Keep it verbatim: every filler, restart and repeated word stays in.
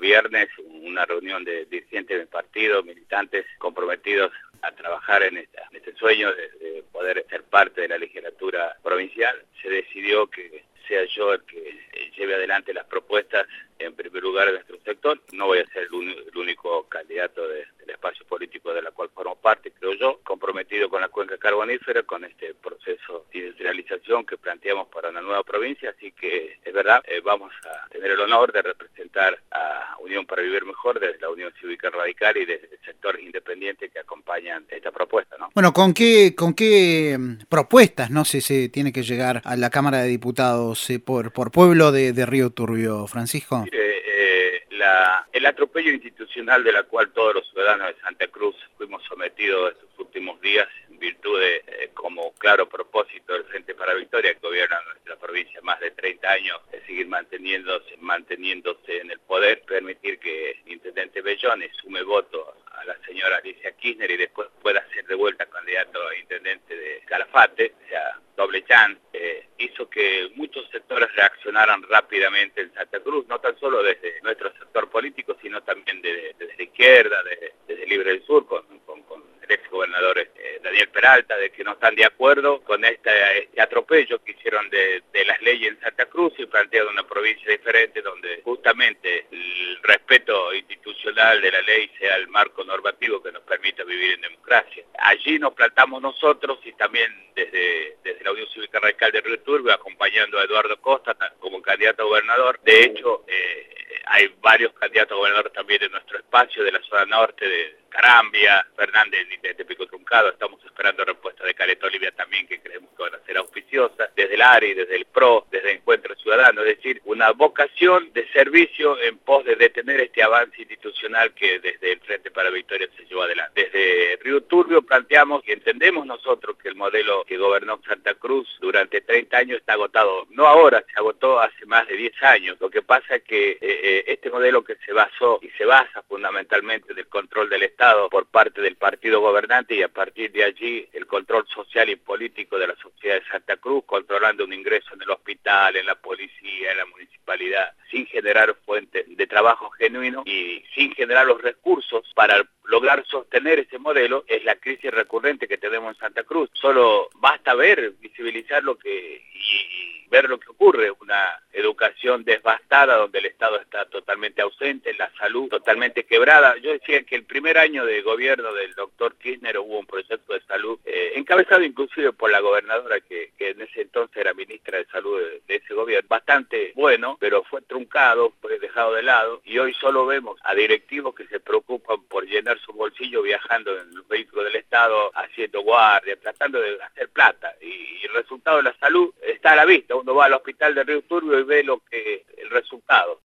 viernes una reunión de dirigentes del partido, militantes comprometidos a trabajar en, esta, en este sueño de, de poder ser parte de la legislatura provincial. Se decidió que sea yo el que lleve adelante las propuestas en primer lugar en nuestro sector. No voy a ser el, un, el único candidato de, del espacio político de la cual formo parte, creo yo, comprometido con la cuenca carbonífera, con este proceso de industrialización que planteamos para una nueva provincia, así que es verdad, eh, vamos a tener el honor de representar a Unión para Vivir Mejor desde la Unión Cívica Radical y desde el sector independiente que acompañan esta propuesta, ¿no? Bueno, ¿con qué con qué propuestas no sé, se tiene que llegar a la Cámara de Diputados eh, por por pueblo de, de Río Turbio, Francisco? Mire, eh, la, el atropello institucional de la cual todos los ciudadanos de Santa Cruz fuimos sometidos estos últimos días en virtud de, eh, como claro propósito del Frente para la Victoria, que gobierna nuestra provincia más de treinta años, de seguir manteniéndose, manteniéndose en el poder, permitir que el intendente Bellones sume voto a la señora Alicia Kirchner y después pueda ser de vuelta candidato a intendente de Calafate, o sea, doble chance, eh, hizo que muchos sectores reaccionaran rápidamente en Santa Cruz, no tan solo desde nuestro sector político, sino también desde, desde la izquierda, desde, desde Libre del Sur, con, con, con el ex gobernador eh, Daniel Peralta, de que no están de acuerdo con este, este atropello que hicieron de, de las leyes en Santa Cruz y plantean una provincia diferente donde justamente el respeto institucional de la ley sea el marco normativo que nos permita vivir en democracia. Allí nos plantamos nosotros y también desde, desde la Unión Cívica Radical de Río Turbio, acompañando a Eduardo Costa como candidato a gobernador. De hecho, eh, hay varios candidatos a gobernador también en nuestro espacio de la zona norte de Carambia, Fernández de, de Pico Truncado. Estamos esperando respuesta de Caleta Olivia también, que creemos que van a ser auspiciosas, desde el A R I, desde el P R O, desde Encuentro Ciudadano, es decir, una vocación de servicio en pos de detener este avance institucional que desde el Frente para la Victoria se llevó adelante. Desde Río Turbio planteamos y entendemos nosotros que el modelo que gobernó Santa Cruz durante treinta años está agotado. No ahora, se agotó hace más de diez años. Lo que pasa es que eh, este modelo que se basó y se basa fundamentalmente del control del Estado por parte del partido gobernante y a partir de allí el control social y político de la sociedad de Santa Cruz, controlando un ingreso en el hospital, en la policía, en la municipalidad, sin generar fuentes de trabajo genuino y sin generar los recursos para lograr sostener ese modelo, es la crisis recurrente que tenemos en Santa Cruz. Solo basta ver, visibilizar lo que y ver lo que ocurre, una educación devastada donde el Estado está totalmente ausente, la salud totalmente quebrada. Yo decía que el primer año de gobierno del doctor Kirchner hubo un proyecto de salud eh, encabezado inclusive por la gobernadora que, que en ese entonces era ministra de salud de, de ese gobierno, bastante bueno, pero fue truncado, fue dejado de lado y hoy solo vemos a directivos que se preocupan por llenar su bolsillo viajando en los vehículos del Estado, haciendo guardia, tratando de hacer plata y, y el resultado de la salud está a la vista. Uno va al hospital de Río Turbio y ve lo que el resultado.